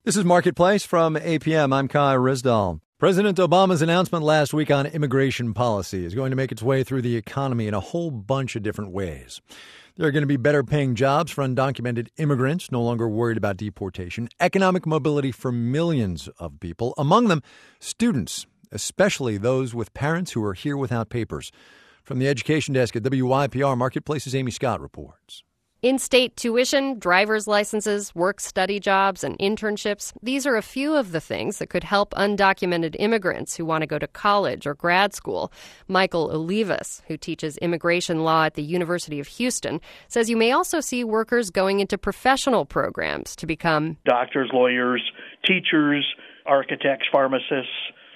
This is Marketplace from APM. I'm Kai Rizdal. President Obama's announcement last week on immigration policy is going to make its way through the economy in a whole bunch of different ways. There are going to be better paying jobs for undocumented immigrants, no longer worried about deportation, economic mobility for millions of people, among them students, especially those with parents who are here without papers. From the Education Desk at WYPR Marketplace's Amy Scott reports. In-state tuition, driver's licenses, work-study jobs, and internships, these are a few of the things that could help undocumented immigrants who want to go to college or grad school. Michael Olivas, who teaches immigration law at the University of Houston, says you may also see workers going into professional programs to become doctors, lawyers, teachers, architects, pharmacists,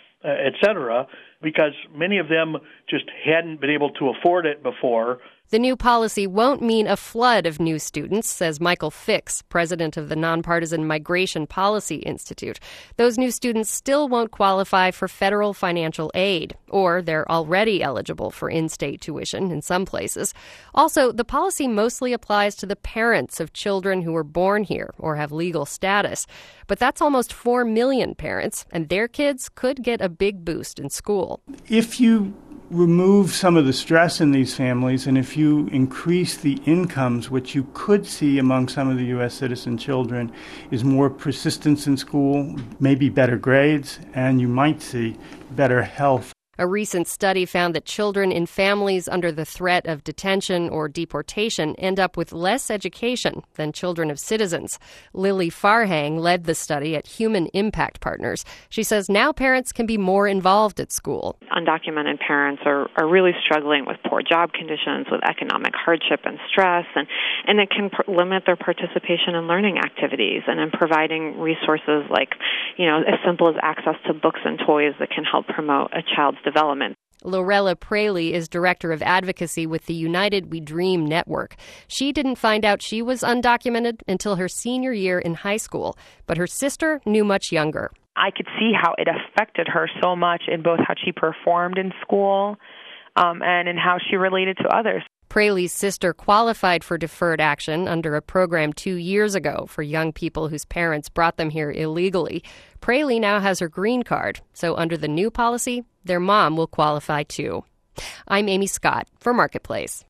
etc., because many of them just hadn't been able to afford it before. The new policy won't mean a flood of new students, says Michael Fix, president of the Nonpartisan Migration Policy Institute. Those new students still won't qualify for federal financial aid, or they're already eligible for in-state tuition in some places. Also, the policy mostly applies to the parents of children who were born here or have legal status. But that's almost 4 million parents, and their kids could get a big boost in school. If you remove some of the stress in these families, and if you increase the incomes, which you could see among some of the U.S. citizen children, is more persistence in school, maybe better grades, and you might see better health. A recent study found that children in families under the threat of detention or deportation end up with less education than children of citizens. Lily Farhang led the study at Human Impact Partners. She says now parents can be more involved at school. Undocumented parents are really struggling with poor job conditions, with economic hardship and stress, and it can limit their participation in learning activities and in providing resources like, as simple as access to books and toys that can help promote a child's development. Lorella Praley is director of advocacy with the United We Dream network. She didn't find out she was undocumented until her senior year in high school, but her sister knew much younger. I could see how it affected her so much in both how she performed in school and in how she related to others. Praley's sister qualified for deferred action under a program 2 years ago for young people whose parents brought them here illegally. Praley now has her green card, so under the new policy, their mom will qualify too. I'm Amy Scott for Marketplace.